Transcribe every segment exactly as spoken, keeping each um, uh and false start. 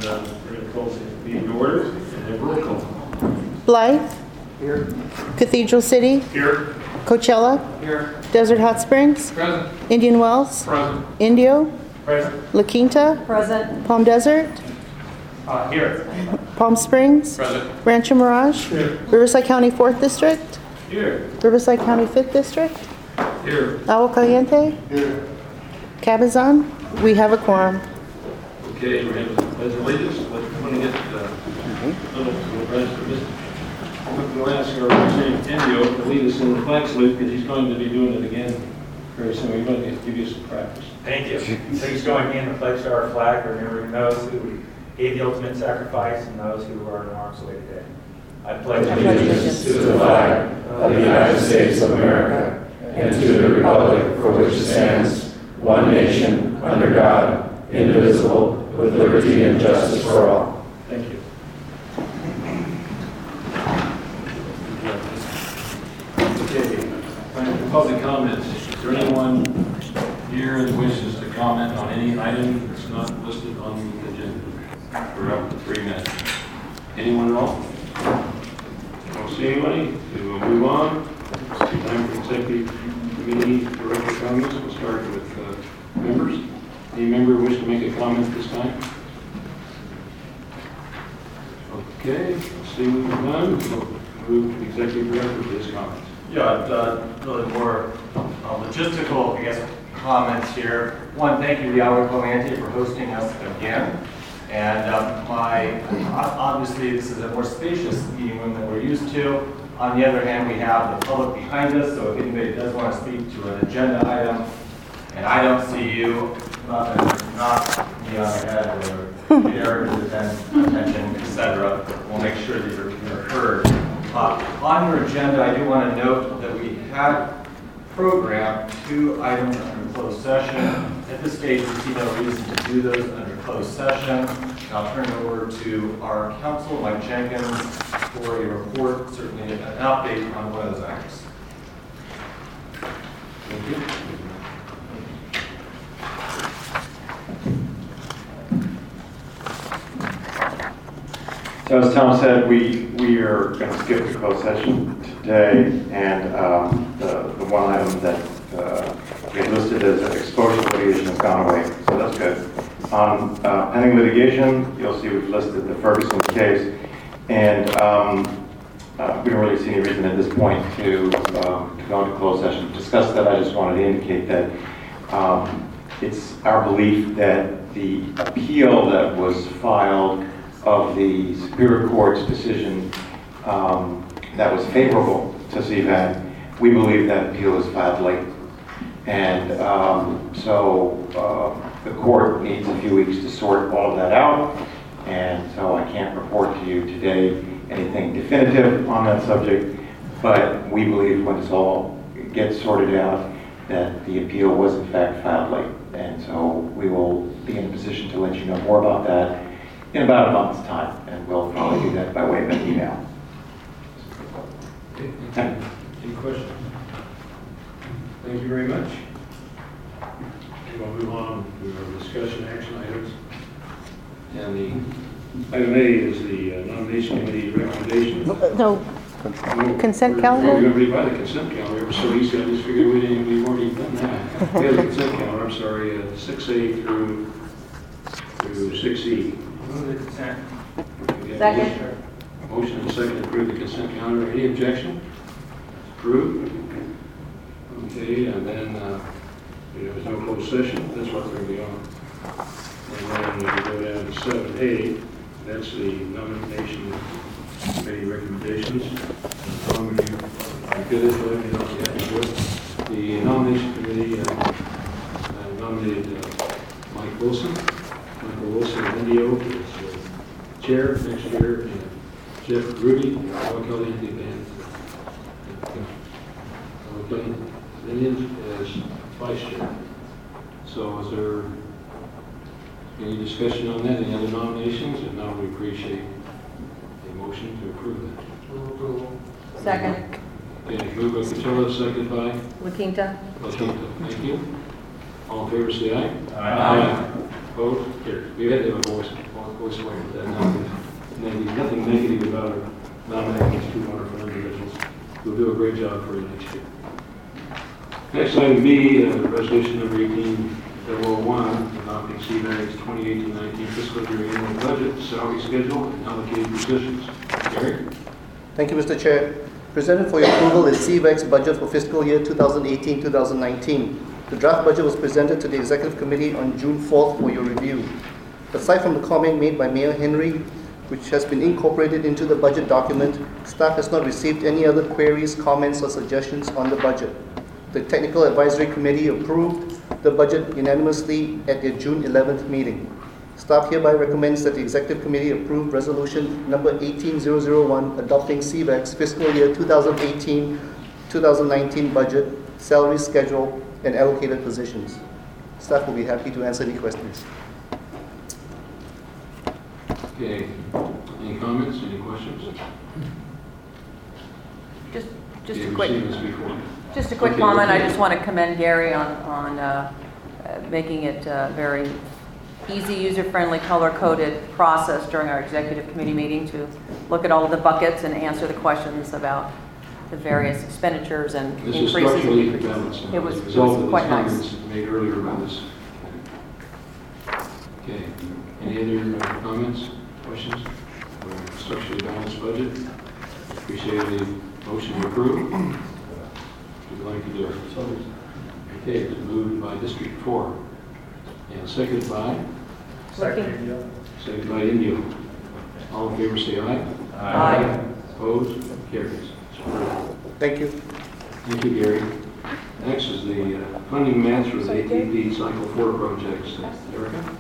And uh, we're going to call the meeting to order and have roll call. Blythe, Here. Cathedral City, Here. Coachella, Here. Desert Hot Springs, Present. Indian Wells, Present. Indio, Present. La Quinta, Present. Palm Desert, Uh, here. Palm Springs, Present. Rancho Mirage, Here. Riverside County fourth District, Here. Riverside County fifth District, Here. Agua Caliente, Here. Cabazon. We have a quorum. Okay, we're having the pledge of allegiance. Let's want to get uh, a little rest for this. We'll ask our representative Indio to lead us in the flag salute because he's going to be doing it again very soon. We're going to give you some practice. Thank you. Please join me in the pledge to our flag, remembering those who gave the ultimate sacrifice and those who are in harm's way today. I pledge allegiance to the flag of the United States of America and to the republic for which it stands, one nation, under God, indivisible, with liberty and justice for all. Thank you. Okay, time for public comments. Is there anyone here that wishes to comment on any item that's not listed on the agenda? We're up to three minutes. Anyone at all? I don't see anybody. We will move on. It's time for executive committee director comments. We'll start with uh, members. Any member wish to make a comment this time? Okay, let's see what we've done. We'll move to the executive director for his comments. Yeah, uh, really more uh, logistical, I guess, comments here. One, thank you, the Agua Caliente, for hosting us again. And um, my, obviously, this is a more spacious meeting room than we're used to. On the other hand, we have the public behind us, so if anybody does want to speak to an agenda item, and I don't see you, not not me on the head or Eric with attention, et cetera, we'll make sure that you're, you're heard. Uh, on your agenda, I do want to note that we had programmed two items under closed session. At this stage, we see no reason to do those under closed session. I'll turn it over to our counsel, Mike Jenkins, for a report, certainly an update on one of those items. Thank you. So as Tom said, we, we are going to skip the closed session today, and um, the, the one item that uh, we had listed as exposure litigation has gone away, so that's good. On uh, pending litigation, you'll see we've listed the Ferguson case, and um, uh, we don't really see any reason at this point to, um, to go into closed session to discuss that. I just wanted to indicate that um, it's our belief that the appeal that was filed of the Superior Court's decision um, that was favorable to C V A D, we believe that appeal was filed late. And um, so uh, the court needs a few weeks to sort all of that out. And so I can't report to you today anything definitive on that subject, but we believe when this all gets sorted out that the appeal was in fact filed late. And so we will be in a position to let you know more about that in about a month's time, and we'll probably do that by way of an email. Okay, thank you. Any questions? Thank you very much. Okay, we'll move on to our discussion action items. And the item A is the uh, nomination committee recommendations. No, consent We're calendar? going to read by the consent calendar. It was so easy, I just figured we didn't, we've already done that. We have the consent calendar, I'm sorry, uh, six A through, through six E. Move the consent. Second. Motion and second to approve the consent calendar. Any objection? Approved. Okay, and then uh, there was no closed session. That's what we're going to be on. And then we go down to seven A. That's the nomination committee recommendations. Tom, would you you good at let me know if you have to do it? The nomination committee uh, uh, nominated uh, Mike Wilson. Michael Wilson of Indio is uh, chair next year, and Jeff Rudy, Agua Caliente Band, Agua Caliente Indians as vice chair. So is there any discussion on that? Any other nominations? If not, we appreciate a motion to approve that. Second. Okay, moved by Coachella, seconded by La Quinta. La Quinta. Thank you. All in favor, say aye. Aye. Opposed? Carried. We had to have a voice, voice away with that. Nothing negative, nothing negative about our nominating these two wonderful individuals. We'll do a great job for you next year. Next item B, uh, resolution number eighteen oh one, adopting C BAG's twenty eighteen nineteen fiscal year annual budget, salary schedule, and allocated positions. Gary? Thank you, Mister Chair. Presented for your approval is C BAG's budget for fiscal year twenty eighteen to twenty nineteen. The draft budget was presented to the Executive Committee on June fourth for your review. Aside from the comment made by Mayor Henry, which has been incorporated into the budget document, staff has not received any other queries, comments, or suggestions on the budget. The Technical Advisory Committee approved the budget unanimously at their June eleventh meeting. Staff hereby recommends that the Executive Committee approve resolution number eighteen thousand one adopting C BAG's fiscal year twenty eighteen to twenty nineteen budget, salary schedule, and allocated positions. Staff will be happy to answer any questions. Okay. Any comments, any questions? Just, just a You've quick, seen this before. just a quick Okay, comment. I okay. just want to commend Gary on, on uh, uh, making it a very easy, user-friendly, color-coded process during our executive committee meeting to look at all of the buckets and answer the questions about the various expenditures and This is increases and structurally decreases. balanced. It was, as a it result of was these quite nice. comments made earlier by this. Okay. Any other uh, comments, questions? We're structurally balanced budget. Appreciate the motion to approve. Would you like to do it? Okay, it's moved by District Four and seconded by Looking- seconded by Indio. All in favor, say aye. Aye. Opposed? Carries. It's approved. Thank you. Thank you, Gary. Next is the uh, funding match for the A T P Cycle four projects. Erica?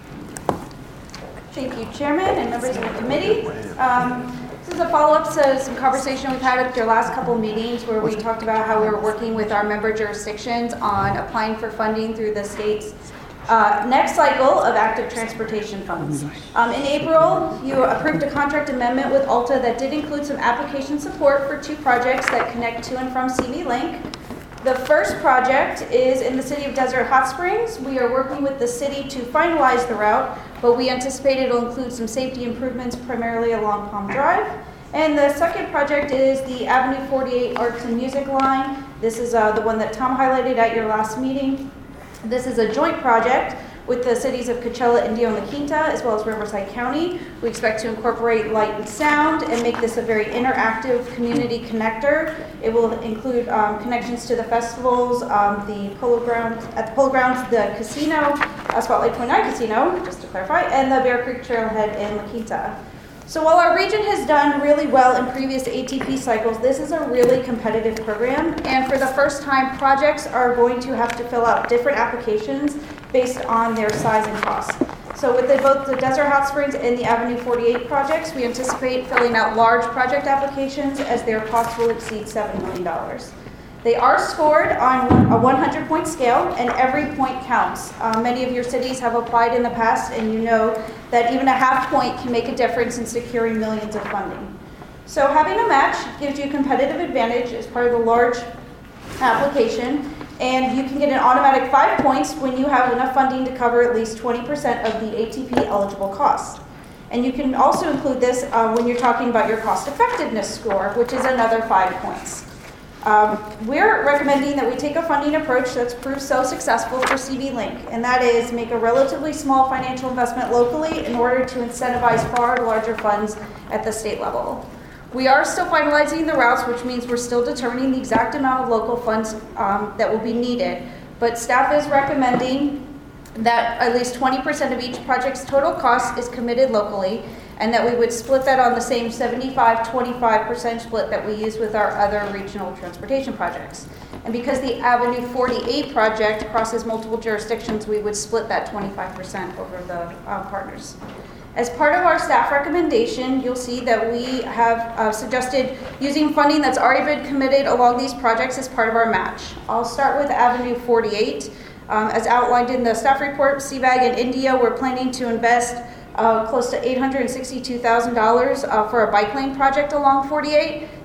Thank you, Chairman and members of the committee. Um, This is a follow-up to some conversation we've had at your last couple meetings where we talked about how we were working with our member jurisdictions on applying for funding through the state's uh, next cycle of active transportation funds. Um, in April, you approved a contract amendment with Alta that did include some application support for two projects that connect to and from C V Link. The first project is in the city of Desert Hot Springs. We are working with the city to finalize the route, but we anticipate it'll include some safety improvements primarily along Palm Drive. And the second project is the Avenue forty-eight Arts and Music line. This is uh, the one that Tom highlighted at your last meeting. This is a joint project with the cities of Coachella, Indio, and La Quinta, as well as Riverside County. We expect to incorporate light and sound and make this a very interactive community connector. It will include um, connections to the festivals, um, the polo grounds, at the polo grounds, the casino, uh, Spotlight twenty-nine Casino, just to clarify, and the Bear Creek Trailhead in La Quinta. So while our region has done really well in previous A T P cycles, this is a really competitive program, and for the first time, projects are going to have to fill out different applications based on their size and cost. So with the, both the Desert Hot Springs and the Avenue forty-eight projects, we anticipate filling out large project applications as their costs will exceed seven million dollars. They are scored on a one hundred point scale, and every point counts. Uh, many of your cities have applied in the past, and you know that even a half point can make a difference in securing millions of funding. So having a match gives you a competitive advantage as part of the large application, and you can get an automatic five points when you have enough funding to cover at least twenty percent of the A T P eligible cost. And you can also include this uh, when you're talking about your cost effectiveness score, which is another five points. Um, we're recommending that we take a funding approach that's proved so successful for C V Link, and that is make a relatively small financial investment locally in order to incentivize far larger funds at the state level. We are still finalizing the routes, which means we're still determining the exact amount of local funds um, that will be needed, but staff is recommending that at least twenty percent of each project's total cost is committed locally, and that we would split that on the same seventy-five twenty-five percent split that we use with our other regional transportation projects. And because the Avenue forty-eight project crosses multiple jurisdictions, we would split that twenty-five percent over the uh, partners. As part of our staff recommendation, you'll see that we have uh, suggested using funding that's already been committed along these projects as part of our match. I'll start with Avenue forty-eight. Um, as outlined in the staff report, C BAG and India, we're planning to invest Uh, close to eight hundred sixty-two thousand dollars uh, for a bike lane project along forty-eight.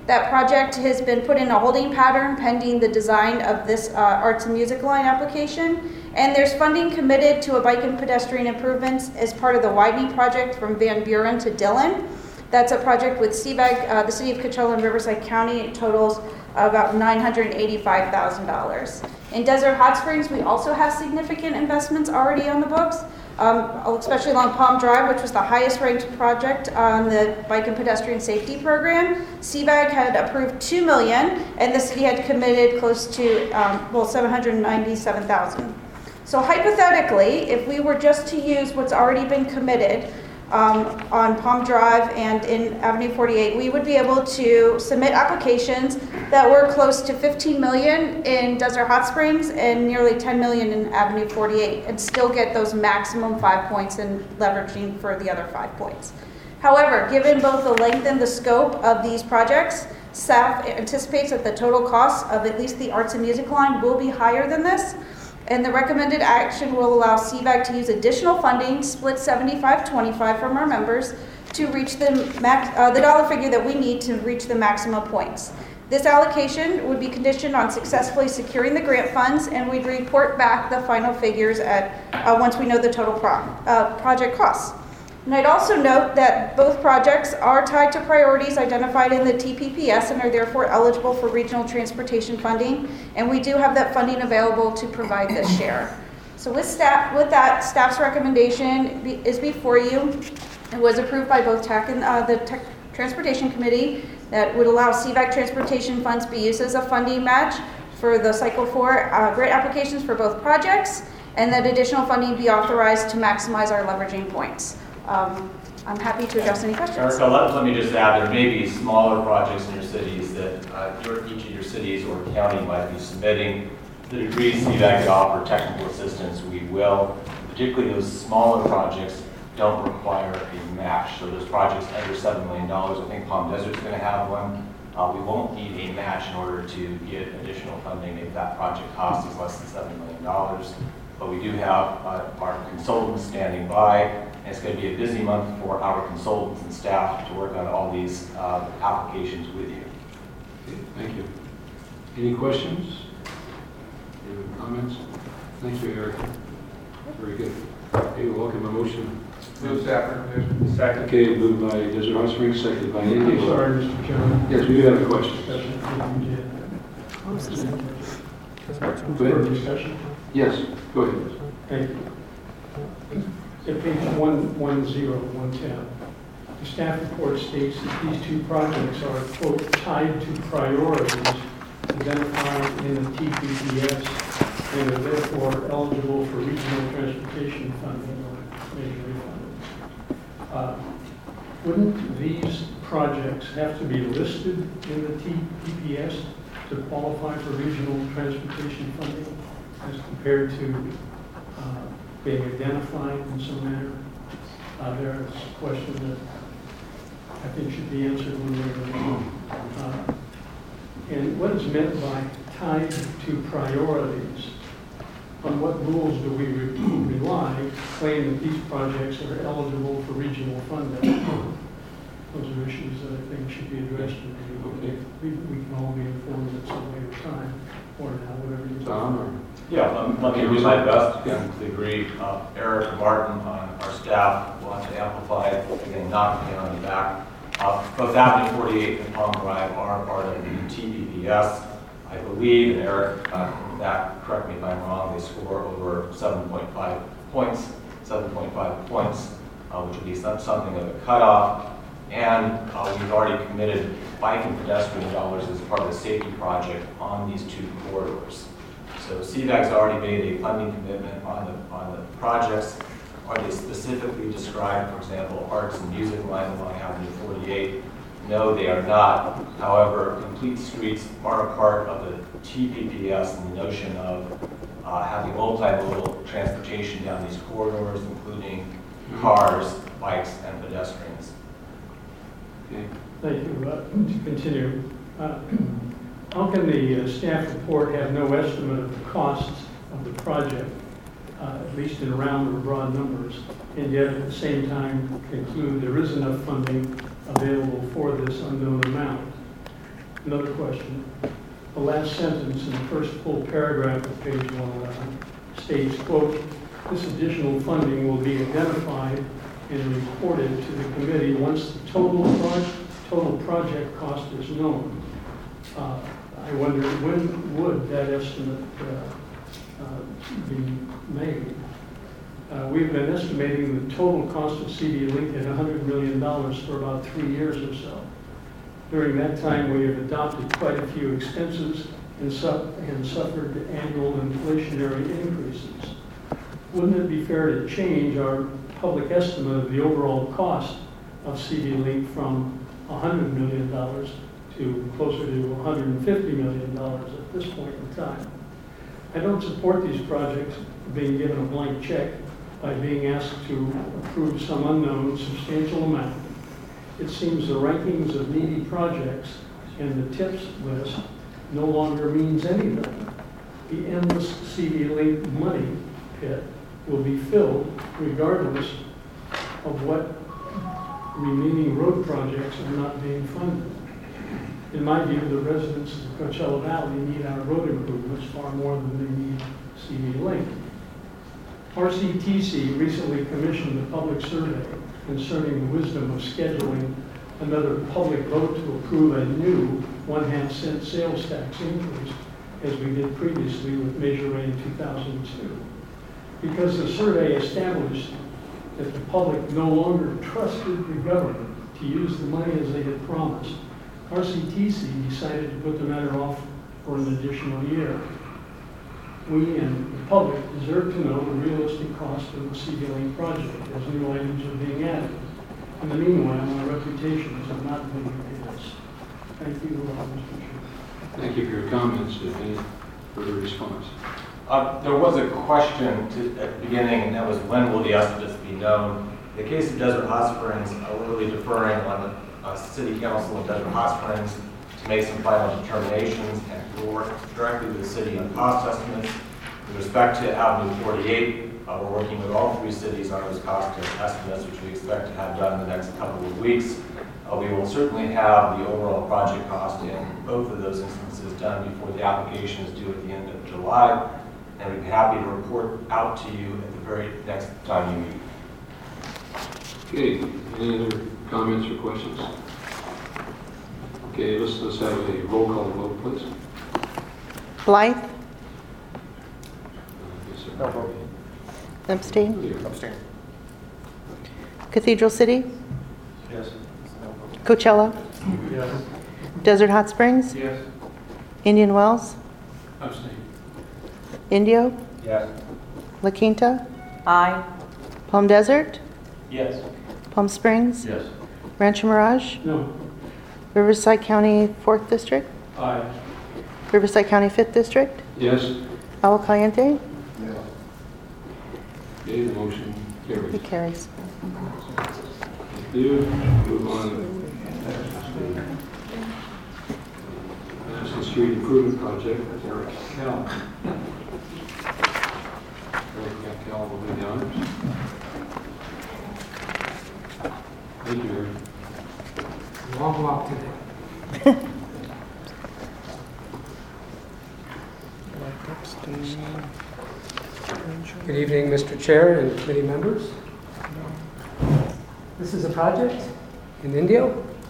That project has been put in a holding pattern pending the design of this uh, arts and music line application. And there's funding committed to a bike and pedestrian improvements as part of the widening project from Van Buren to Dillon. That's a project with C V A G, uh, the City of Coachella and Riverside County. It totals about nine hundred eighty-five thousand dollars. In Desert Hot Springs, we also have significant investments already on the books, um, especially along Palm Drive, which was the highest ranked project on the Bike and Pedestrian Safety Program. C V A G had approved two million dollars, and the city had committed close to, um, well, seven hundred ninety-seven thousand dollars. So hypothetically, if we were just to use what's already been committed um, on Palm Drive and in Avenue forty-eight, we would be able to submit applications that were close to fifteen million in Desert Hot Springs and nearly ten million in Avenue forty-eight, and still get those maximum five points and leveraging for the other five points. However, given both the length and the scope of these projects, staff anticipates that the total cost of at least the arts and music line will be higher than this. And the recommended action will allow C V A G to use additional funding, split seventy-five twenty-five from our members, to reach the, max, uh, the dollar figure that we need to reach the maximum points. This allocation would be conditioned on successfully securing the grant funds, and we'd report back the final figures at uh, once we know the total pro uh, project costs. And I'd also note that both projects are tied to priorities identified in the T P P S and are therefore eligible for regional transportation funding, and we do have that funding available to provide this share. So with staff, with that, staff's recommendation be, is before you. It was approved by both TAC and uh, the Tech Transportation Committee that would allow C V A G transportation funds be used as a funding match for the Cycle four uh, grant applications for both projects, and that additional funding be authorized to maximize our leveraging points. Um, I'm happy to address any questions. Erica, let, let me just add, there may be smaller projects in your cities that uh, your, each of your cities or county might be submitting. To the degree C V A G could offer technical assistance, we will. Particularly those smaller projects don't require a match. So those projects under seven million dollars, I think Palm Desert's going to have one. Uh, we won't need a match in order to get additional funding if that project cost is less than seven million dollars. But we do have uh, our consultants standing by, and it's going to be a busy month for our consultants and staff to work on all these uh, applications with you. Okay, thank you. Any questions? Any comments? Thank you, Eric. Very good. Okay, we'll welcome a motion. Move staff recommendation. Second. Okay, moved by Desert Hot Springs, seconded by Andy. Sorry, Mister Chairman. Yes, we do have a question. Go ahead. Discussion. Yes, go ahead. Thank you. At page one one zero, one ten, the staff report states that these two projects are, quote, tied to priorities identified in the T P P S and are therefore eligible for regional transportation funding or major refunding. Uh, wouldn't these projects have to be listed in the T P P S to qualify for regional transportation funding as compared to uh, being identified in some manner? Uh, there is a question that I think should be answered one way or another. Uh, and what is meant by tied to priorities? On what rules do we re rely to claim that these projects are eligible for regional funding? Those are issues that I think should be addressed. Okay. We, we can all be informed at some later time, or now, whatever you Tom, or? Yeah, um, let me do my best to the degree. Uh, Eric and Martin on our staff will have to amplify it, again, not to get on the back. Uh, both Avenue forty-eight and Palm Drive are part of the T P P S. I believe, and Eric, uh, that, correct me if I'm wrong, they score over seven point five points, seven point five points, uh, which would be some, something of a cutoff. And uh, we've already committed bike and pedestrian dollars as part of the safety project on these two corridors. So C V A G's already made a funding commitment on the, on the projects. Are they specifically described, for example, arts and music line along Avenue forty-eight? No, they are not. However, complete streets are a part of the T P P S and the notion of uh, having multimodal transportation down these corridors, including cars, bikes, and pedestrians. Okay. Thank you. Uh, to continue, uh, how can the uh, staff report have no estimate of the costs of the project, uh, at least in round or broad numbers, and yet at the same time conclude there is enough funding available for this unknown amount? Another question. The last sentence in the first full paragraph of page one eleven states, quote, "This additional funding will be identified and reported to the committee once the total pro- total project cost is known." Uh, I wonder, when would that estimate uh, uh, be made? Uh, We've been estimating the total cost of C D Link at one hundred million dollars for about three years or so. During that time, we have adopted quite a few expenses and su- and suffered annual inflationary increases. Wouldn't it be fair to change our public estimate of the overall cost of C D Link from one hundred million dollars to closer to one hundred fifty million dollars at this point in time? I don't support these projects being given a blank check by being asked to approve some unknown substantial amount. It seems the rankings of needy projects and the tips list no longer means anything. The endless C D Link money pit will be filled regardless of what remaining road projects are not being funded. In my view, the residents of the Coachella Valley need our road improvements far more than they need C D Link. R C T C recently commissioned a public survey concerning the wisdom of scheduling another public vote to approve a new one-half cent sales tax increase, as we did previously with Measure A in two thousand two. Because the survey established that the public no longer trusted the government to use the money as they had promised, R C T C decided to put the matter off for an additional year. We and the public deserve to know the realistic cost of the C D Link project as new items are being added. In the meanwhile, our reputations have not been enhanced. Thank you, uh, Mister Chair. Thank you for your comments. Any further response? Uh, There was a question to, at the beginning, and that was when will the estimates be known? In the case of Desert Hot Springs, uh, we're really deferring on the uh, City Council of Desert Hot Springs to make some final determinations and we'll work directly with the city on cost estimates. With respect to Avenue forty-eight, uh, we're working with all three cities on those cost estimates, which we expect to have done in the next couple of weeks. Uh, we will certainly have the overall project cost in both of those instances done before the application is due at the end of July. And we'd be happy to report out to you at the very next time you meet. Okay, any other comments or questions? Okay, let's, let's have a roll call vote, please. Blythe? Uh, yes, sir. No vote. Abstain? Here. Abstain. Cathedral City? Yes. No vote. Coachella? Yes. Desert Hot Springs? Yes. Indian Wells? Abstain. Indio? Yes. La Quinta? Aye. Palm Desert? Yes. Palm Springs? Yes. Rancho Mirage? No. Riverside County fourth District? Aye. Riverside County fifth District? Yes. Agua Caliente? No. Okay, the motion carries. It carries. Thank you. Move on to National Street Improvement Project. That's Eric Kell. Eric Kell will be the honors. Thank you, Eric. Long walk today. Good evening, Mister Chair and committee members. This is a project in Indio.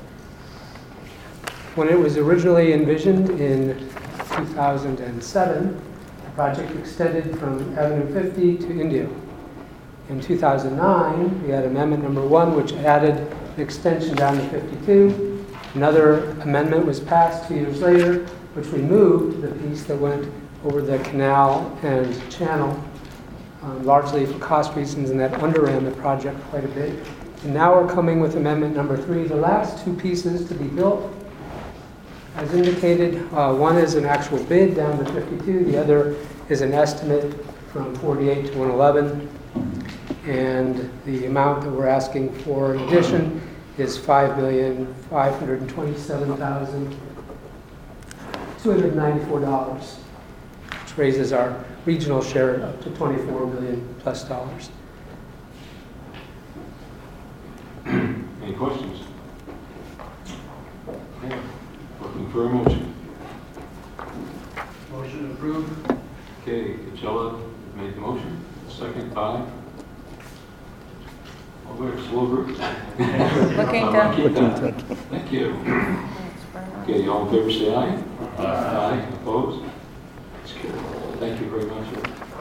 When it was originally envisioned in two thousand seven, the project extended from Avenue fifty to Indio. In two thousand nine, we had amendment number one, which added an extension down to fifty-two. Another amendment was passed two years later, which removed the piece that went over the canal and channel, um, largely for cost reasons, and that underran the project quite a bit. And now we're coming with amendment number three, the last two pieces to be built. As indicated, uh, one is an actual bid down to fifty-two, the other is an estimate from forty-eight to one eleven. And the amount that we're asking for in addition is five million five hundred twenty-seven thousand two hundred ninety-four dollars, which raises our regional share up to twenty-four million plus dollars. Any questions? Okay. Looking for a motion? Motion approved. Okay, Coachella made the motion, second by? Oh, we're a slow group. Looking to, Thank you. Okay, all in favor say aye. Aye. Opposed? That's carried. Thank you very much.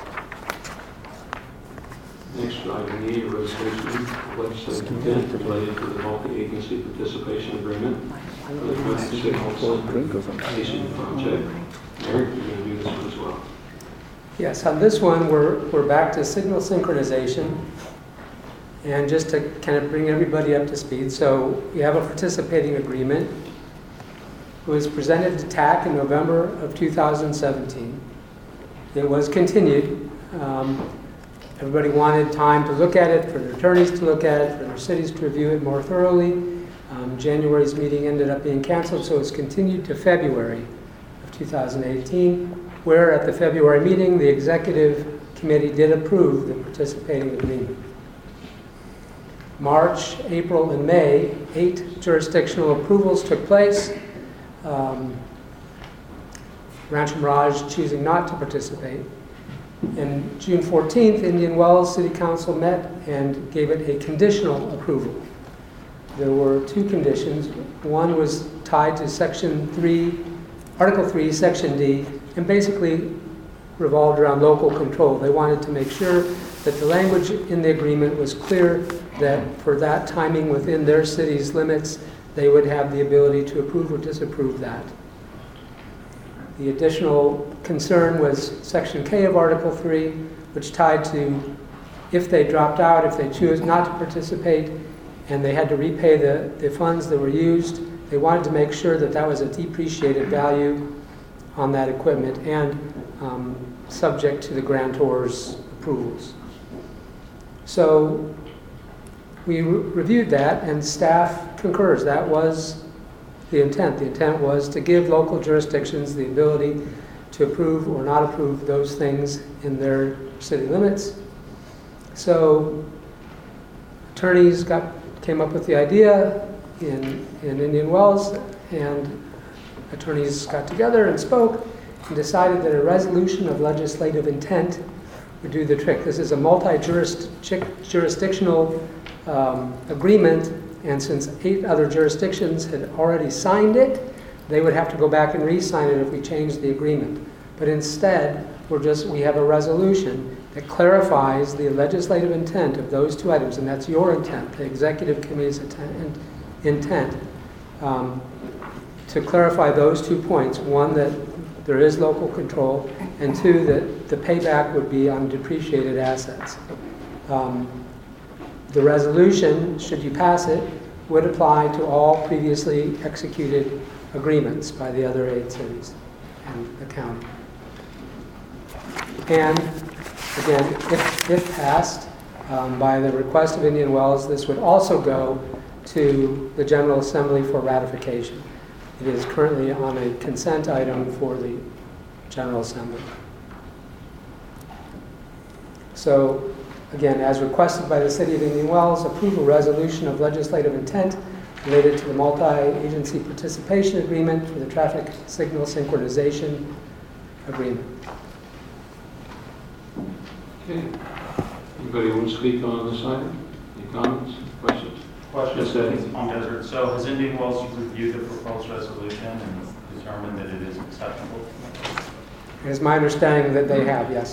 Next, item E, a resolution of legislative intent related to the multi-agency participation agreement for the traffic signal station project. Eric, you're going to do this one as well. Yes, on this one, we're, we're back to signal synchronization. And just to kind of bring everybody up to speed, so we have a participating agreement. It was presented to T A C in November of two thousand seventeen. It was continued. Um, everybody wanted time to look at it, for their attorneys to look at it, for their cities to review it more thoroughly. Um, January's meeting ended up being canceled, so it's continued to February of two thousand eighteen, where at the February meeting, the executive committee did approve the participating agreement. March, April, and May, eight jurisdictional approvals took place. Um, Rancho Mirage choosing not to participate. And June fourteenth, Indian Wells City Council met and gave it a conditional approval. There were two conditions. One was tied to Section three, Article three, Section D, and basically revolved around local control. They wanted to make sure that the language in the agreement was clear, that for that timing within their city's limits, they would have the ability to approve or disapprove that. The additional concern was Section K of Article three, which tied to if they dropped out, if they choose not to participate, and they had to repay the, the funds that were used, they wanted to make sure that that was a depreciated value on that equipment and um, subject to the grantor's approvals. So we re- reviewed that, and staff concurs. That was the intent. The intent was to give local jurisdictions the ability to approve or not approve those things in their city limits. So attorneys got came up with the idea in, in Indian Wells, and attorneys got together and spoke and decided that a resolution of legislative intent would do the trick. This is a multi-jurisdictional um, agreement, and since eight other jurisdictions had already signed it, they would have to go back and re-sign it if we changed the agreement. But instead, we're just we have a resolution that clarifies the legislative intent of those two items, and that's your intent, the executive committee's intent, intent um, to clarify those two points. One, that there is local control, and two, that the payback would be on depreciated assets. Um, the resolution, should you pass it, would apply to all previously executed agreements by the other eight cities and the county. And again, if, if passed um, by the request of Indian Wells, this would also go to the General Assembly for ratification. It is currently on a consent item for the General Assembly. So, again, as requested by the City of Indian Wells, approve a resolution of legislative intent related to the multi-agency participation agreement for the traffic signal synchronization agreement. Okay. Anybody want to speak on this item? Any comments, questions? Question, Yes, Eddie. on Desert. So has Indian Wells reviewed the proposed resolution and determined that it is acceptable? It is my understanding that they have, yes.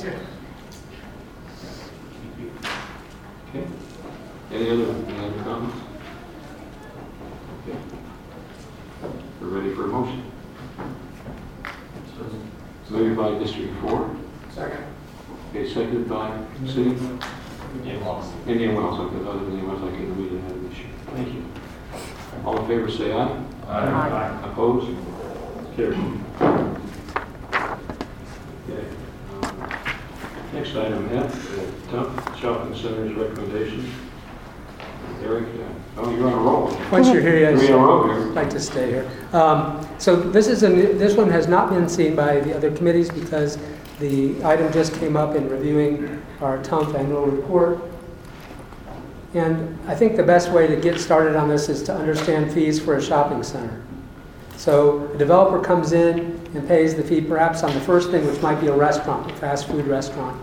Okay. Any other, any other comments? Okay. We're ready for a motion. Moved by District four. Second. Okay, seconded by City? Indian Wells. Indian Wells, okay, other Indian Wells, I can read it, have an issue. Thank you. All in favor, say aye. Aye. Opposed? Carried. Okay. um, Next item, F, uh, Tump Shopping Center's recommendation. Eric, uh, oh, you're on a roll. Once you're here, yes. You're on a roll here. I'd like to stay here. Um, so this is a new, this one has not been seen by the other committees because the item just came up in reviewing our T U M P annual report. And I think the best way to get started on this is to understand fees for a shopping center. So a developer comes in and pays the fee perhaps on the first thing, which might be a restaurant, a fast food restaurant.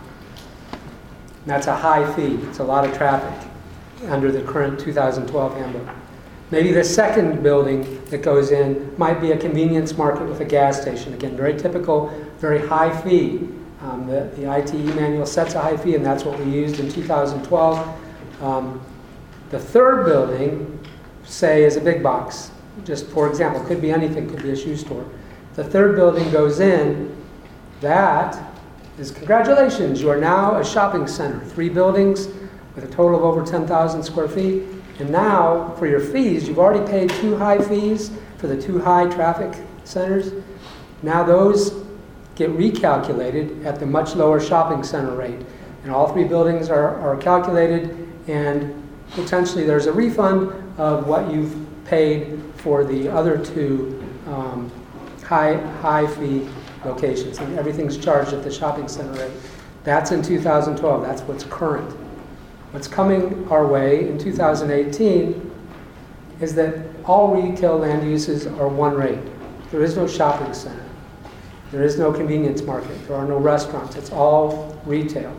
And that's a high fee. It's a lot of traffic under the current two thousand twelve handbook. Maybe the second building that goes in might be a convenience market with a gas station. Again, very typical, very high fee. Um, the, the I T E manual sets a high fee, and that's what we used in two thousand twelve. Um, the third building, say, is a big box. Just for example, could be anything, could be a shoe store. The third building goes in, that is congratulations, you are now a shopping center. Three buildings with a total of over ten thousand square feet. And now, for your fees, you've already paid two high fees for the two high traffic centers. Now those get recalculated at the much lower shopping center rate. And all three buildings are, are calculated, and potentially there's a refund of what you've paid for the other two um, high, high fee locations. And everything's charged at the shopping center rate. That's in two thousand twelve. That's what's current. What's coming our way in two thousand eighteen is that all retail land uses are one rate. There is no shopping center. There is no convenience market. There are no restaurants. It's all retail.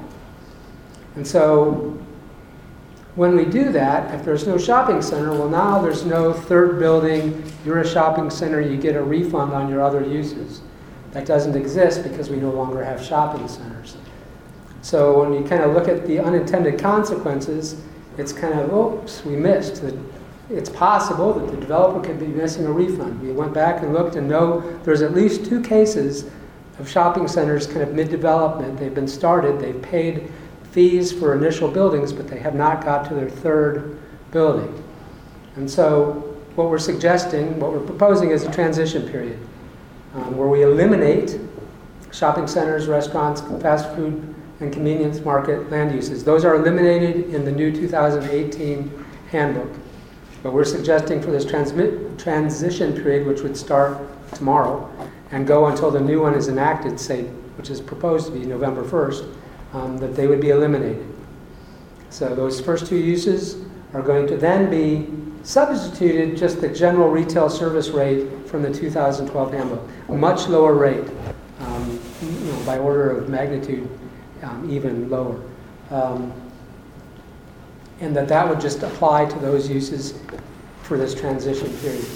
And so when we do that, if there's no shopping center, well, now there's no third building. You're a shopping center. You get a refund on your other uses. That doesn't exist because we no longer have shopping centers. So when you kind of look at the unintended consequences, it's kind of, oops, we missed. It's possible that the developer could be missing a refund. We went back and looked and know there's at least two cases of shopping centers kind of mid-development. They've been started, they've paid fees for initial buildings, but they have not got to their third building. And so what we're suggesting, what we're proposing is a transition period um, where we eliminate shopping centers, restaurants, fast food, and convenience market land uses. Those are eliminated in the new two thousand eighteen handbook. But we're suggesting for this transmit, transition period, which would start tomorrow and go until the new one is enacted, say, which is proposed to be November first, um, that they would be eliminated. So those first two uses are going to then be substituted just the general retail service rate from the two thousand twelve handbook, a much lower rate, um, you know, by order of magnitude. Um, even lower. Um, and that that would just apply to those uses for this transition period.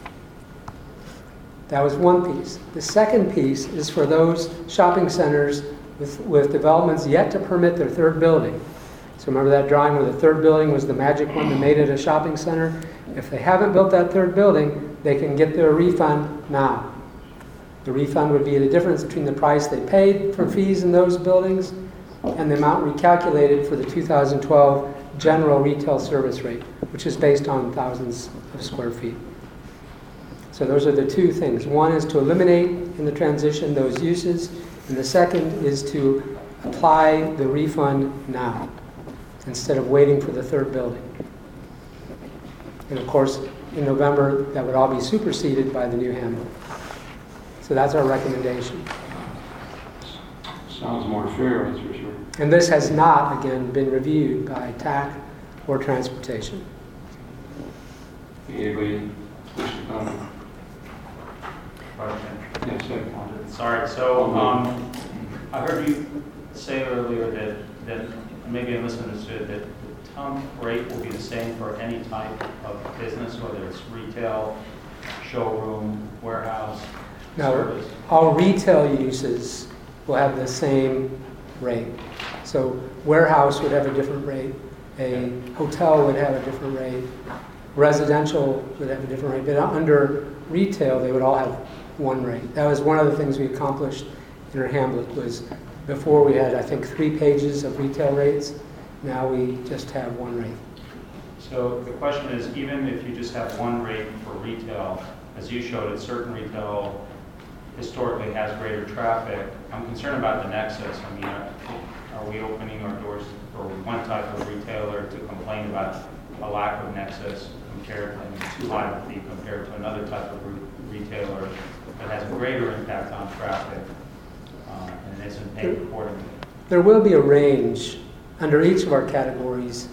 That was one piece. The second piece is for those shopping centers with, with developments yet to permit their third building. So remember that drawing where the third building was the magic one that made it a shopping center? If they haven't built that third building, they can get their refund now. The refund would be the difference between the price they paid for fees in those buildings and the amount recalculated for the two thousand twelve general retail service rate, which is based on thousands of square feet. So those are the two things. One is to eliminate in the transition those uses, and the second is to apply the refund now instead of waiting for the third building. And of course, in November, that would all be superseded by the new handbook. So that's our recommendation. Sounds more fair, that's for sure. And this has not, again, been reviewed by T A C or Transportation. Anybody wish to comment? Yes, sir. Sorry, so um, I heard you say earlier that, that maybe I misunderstood, that the town rate will be the same for any type of business, whether it's retail, showroom, warehouse, Now, service. all retail uses will have the same rate. So warehouse would have a different rate, a hotel would have a different rate, residential would have a different rate, but under retail they would all have one rate. That was one of the things we accomplished in our handbook. Was before we had, I think, three pages of retail rates. Now we just have one rate. So the question is, even if you just have one rate for retail, as you showed it, certain retail historically has greater traffic. I'm concerned about the nexus. I mean, are, are we opening our doors for one type of retailer to complain about a lack of nexus compared to too high of a fee compared to another type of re- retailer that has a greater impact on traffic uh, and isn't paid accordingly? There will be a range under each of our categories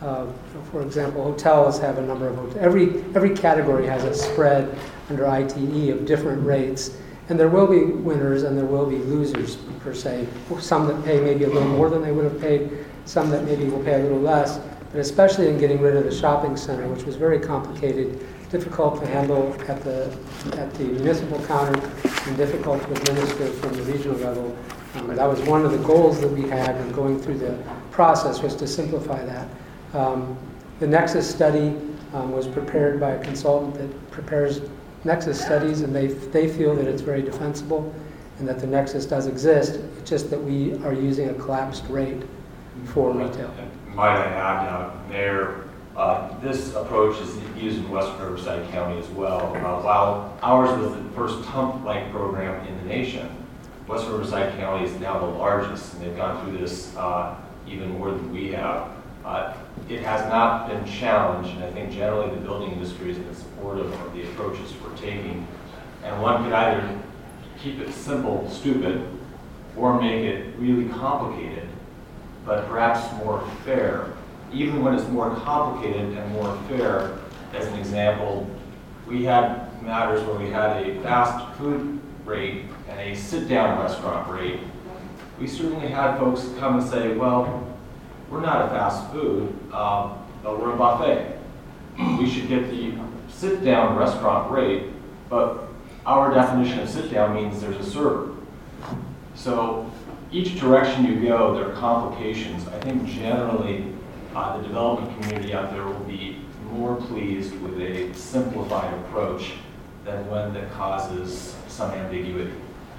Uh, for example, hotels have a number of, hot- every, every category has a spread under I T E of different rates. And there will be winners and there will be losers, per se. Some that pay maybe a little more than they would have paid, some that maybe will pay a little less. But especially in getting rid of the shopping center, which was very complicated, difficult to handle at the, at the municipal counter, and difficult to administer from the regional level. Um, that was one of the goals that we had in going through the process, was to simplify that. Um, the Nexus study um, was prepared by a consultant that prepares Nexus studies, and they they feel that it's very defensible and that the Nexus does exist. It's just that we are using a collapsed rate for retail. Might I add, uh, Mayor, uh, this approach is used in West Riverside County as well. Uh, while ours was the first Tump-like program in the nation, West Riverside County is now the largest, and they've gone through this uh, even more than we have. Uh, it has not been challenged, and I think generally the building industry has been supportive of the approaches we're taking. And one could either keep it simple, stupid, or make it really complicated, but perhaps more fair. Even when it's more complicated and more fair, as an example, we had matters where we had a fast food rate and a sit-down restaurant rate. We certainly had folks come and say, well, we're not a fast food, um, but we're a buffet. We should get the sit-down restaurant rate, but our definition of sit-down means there's a server. So each direction you go, there are complications. I think generally uh, the development community out there will be more pleased with a simplified approach than one that causes some ambiguity.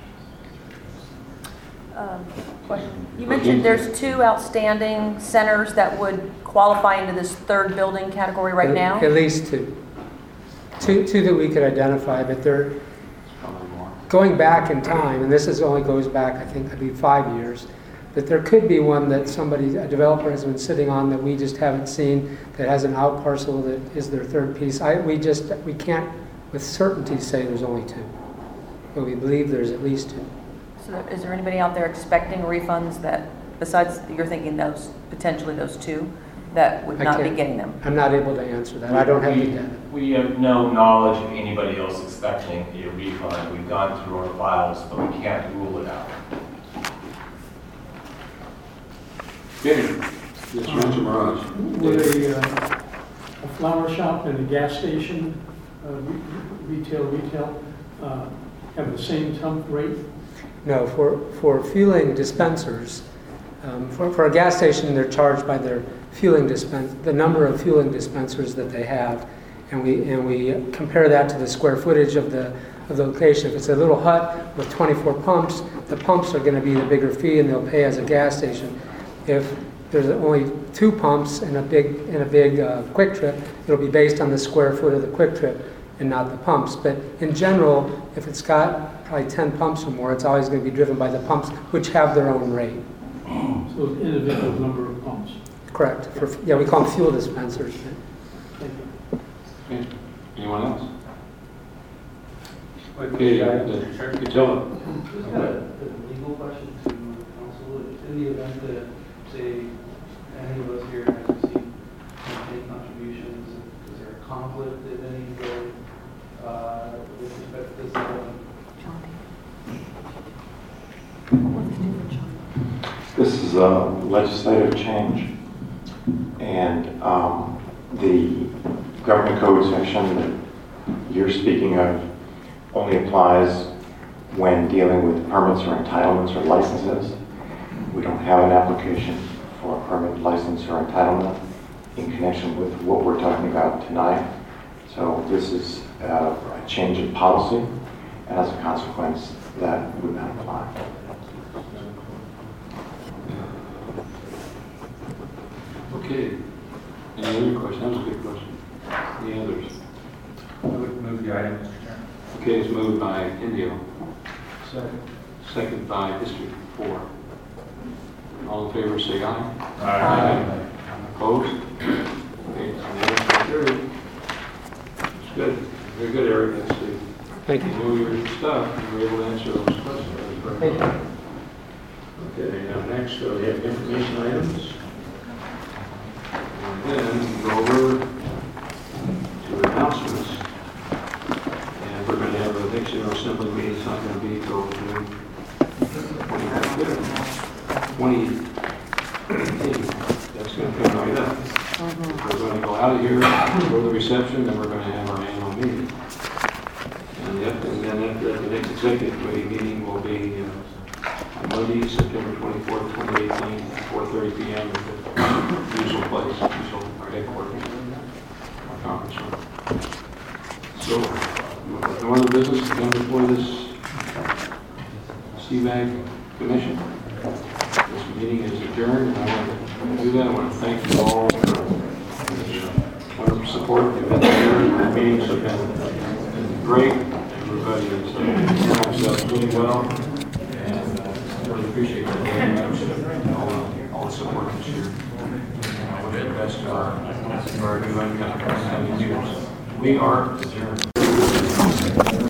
Um, question. You mentioned there's two outstanding centers that would qualify into this third building category right At- now? At least two. Two, two that we could identify, but they're going back in time, and this is only goes back, I think, I believe five years, but there could be one that somebody, a developer has been sitting on that we just haven't seen, that has an out parcel that is their third piece. I, we just, we can't with certainty say there's only two, but we believe there's at least two. So is there anybody out there expecting refunds that, besides you're thinking those, potentially those two, that would I not be can't- getting them? I'm not able to answer that. I don't have the We- data. We have no knowledge of anybody else expecting a refund. We've gone through our files, but we can't rule it out. Okay, Miz Rancho Mirage. Would a, uh, a flower shop and a gas station, uh, re- retail, retail, uh, have the same Tump rate? No, for, for fueling dispensers, um, for, for a gas station, they're charged by their fueling dispense, the number of fueling dispensers that they have. And we, and we compare that to the square footage of the, of the location. If it's a little hut with twenty-four pumps, the pumps are going to be the bigger fee and they'll pay as a gas station. If there's only two pumps in a big, in a big uh, Quick Trip, it'll be based on the square foot of the Quick Trip and not the pumps. But in general, if it's got probably ten pumps or more, it's always going to be driven by the pumps, which have their own rate. So it's individual number of pumps. Correct. For, yeah, we call them fuel dispensers. Thank you. Okay, anyone else? Okay, uh, Utila. I've got a legal question to council. In the event that, say, any of us here has received campaign contributions, is there a conflict in any way uh, with respect to this? uh, This is a legislative change, and um, the government code section that you're speaking of only applies when dealing with permits or entitlements or licenses. We don't have an application for a permit, license, or entitlement in connection with what we're talking about tonight. So this is uh, a change in policy, and as a consequence, that would not apply. Okay, any other questions? That was a good question. Any others? I would move the item, Mister Chairman. Okay, it's moved by Indio, Second. second by District Four. All in favor, say aye. Aye. Opposed? Okay, it's unanimously carried. It's good, very good, Eric, that's the, Thank you. you know your stuff, you were able to answer those questions. That was very Thank you. good. Okay, now next, uh, we have information items. And then go over to announcements. And we're going to have a next General Assembly meeting, it's not going to be till June twenty eighteen. That's going to come right up. We're going to go out of here, go to the reception, then we're going to have our annual meeting. And yep, and then after the next executive committee meeting will be uh, on Monday, September twenty-fourth, twenty eighteen, at four thirty p m at the usual place, usual our headquarters, our conference room. So, no other business to come before this C VAG commission. This meeting is adjourned, and I want to do that. I want to thank you all for the wonderful support you've been there. The meetings have been great. Everybody has done themselves really well, and uh, I really appreciate that. All, the- all the support this year. And I wish the best to our, to our new incoming. We are adjourned.